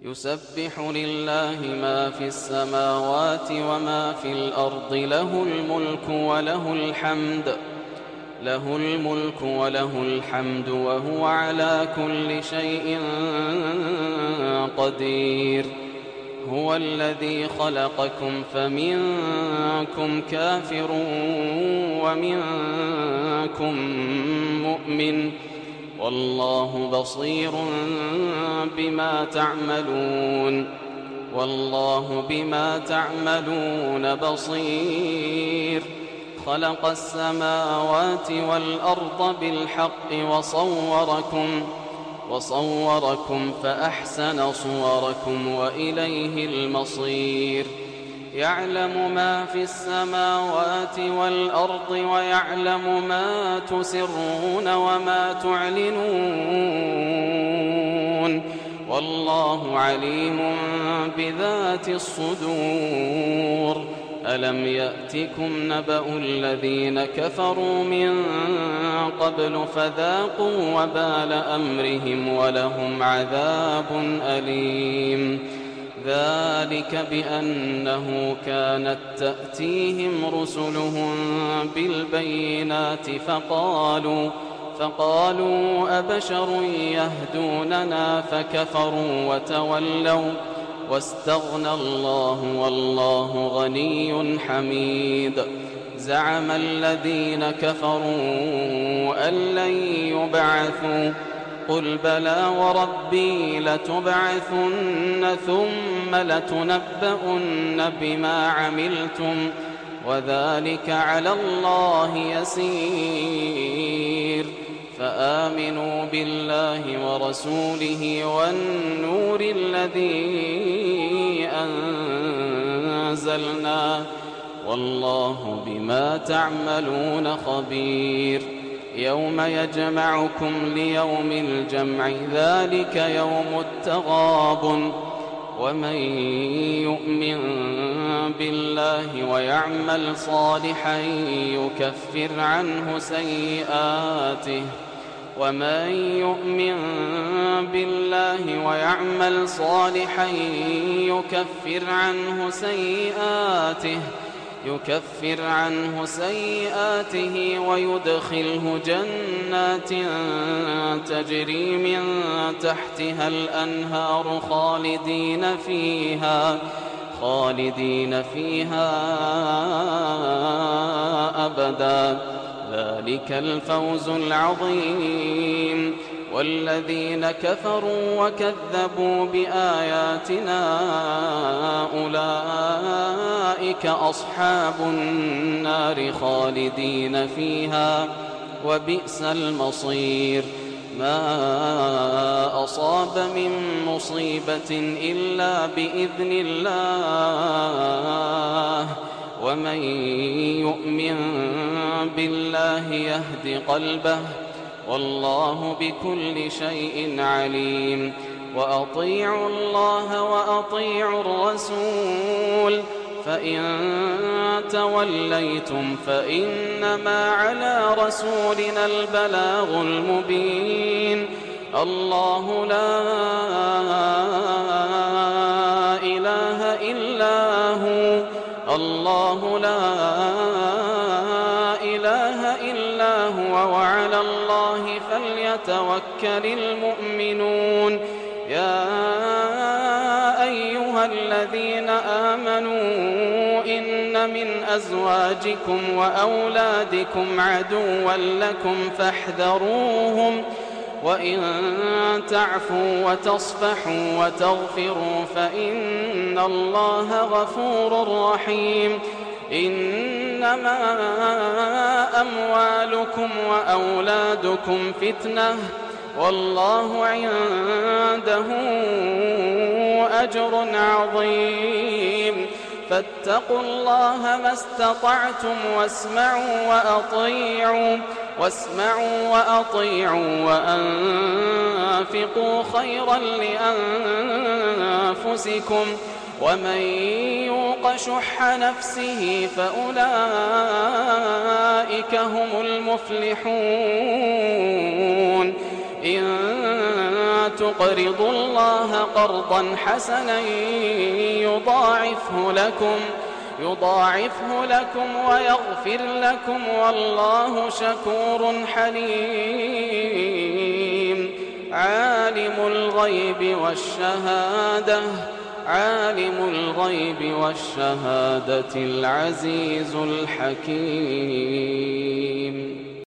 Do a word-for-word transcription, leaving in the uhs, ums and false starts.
يسبح لله ما في السماوات وما في الأرض، له الملك وله الحمد له الملك وله الحمد وهو على كل شيء قدير. هو الذي خلقكم فمنكم كافر ومنكم مؤمن، والله بصير بما تعملون والله بما تعملون بصير. خلق السماوات والأرض بالحق وصوركم وصوركم فأحسن صوركم وإليه المصير. يعلم ما في السماوات والأرض ويعلم ما تسرون وما تعلنون، والله عليم بذات الصدور. ألم يأتكم نبأ الذين كفروا من قبل فذاقوا وبال أمرهم ولهم عذاب أليم. ذلك بأنه كانت تأتيهم رسلهم بالبينات فقالوا فقالوا أبشر يهدوننا فكفروا وتولوا واستغنى الله والله غني حميد. زعم الذين كفروا أن لن يبعثوا، قل بلى وربي لتبعثن ثم لتنبؤن بما عملتم وذلك على الله يسير. فآمنوا بالله ورسوله والنور الذي أنزلنا، والله بما تعملون خبير. يوم يجمعكم ليوم الجمع ذلك يوم التغابن، ومن يؤمن بالله ويعمل صالحا يكفر عنه سيئاته ومن يؤمن بالله ويعمل صالحا يكفر عنه سيئاته يكفر عنه سيئاته ويدخله جنات تجري من تحتها الأنهار خالدين فيها خالدين فيها أبدا. ذلك الفوز العظيم. والذين كفروا وكذبوا بآياتنا أولئك أصحاب النار خالدين فيها وبئس المصير. ما أصاب من مصيبة إلا بإذن الله، ومن يؤمن بالله يهد قلبه، والله بكل شيء عليم. وأطيعوا الله وأطيعوا الرسول، فإن توليتم فإنما على رسولنا البلاغ المبين. الله لا إله إلا هو الله لا إله إلا هو وعلى الله فليتوكل المؤمنون. يا أيها الذين آمنوا إن من أزواجكم وأولادكم عدوا لكم فاحذروهم، وإن تعفوا وتصفحوا وتغفروا فإن الله غفور رحيم. إنما أموالكم وأولادكم فتنة، والله عنده أجر عظيم. فاتقوا الله ما استطعتم واسمعوا وأطيعوا واسمعوا وأطيعوا وأنفقوا خيرا لأنفسكم، ومن يوق شح نفسه فأولئك هم المفلحون. إن تقرضوا الله قرضا حسنا يضاعفه لكم يضاعفه لكم ويغفر لكم والله شكور حليم. عالم الغيب والشهادة عالم الغيب والشهادة العزيز الحكيم.